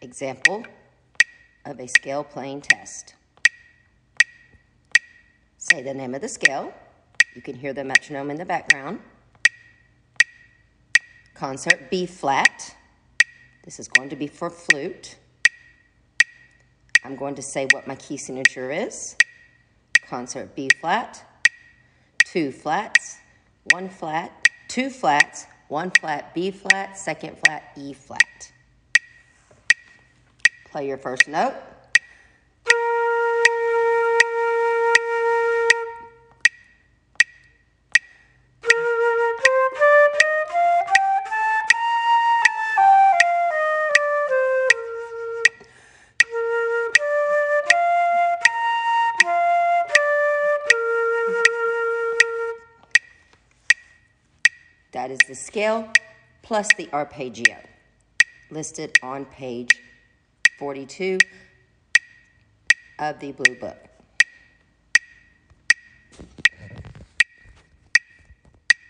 example of a scale playing test. Say the name of the scale. You can hear the metronome in the background. Concert B flat. This is going to be for flute. I'm going to say what my key signature is. Concert B flat, 2 flats, 1 flat, 2 flats, 1 flat, B flat, second flat, E flat. Play your first note. That is the scale plus the arpeggio listed on page 42 of the Blue Book.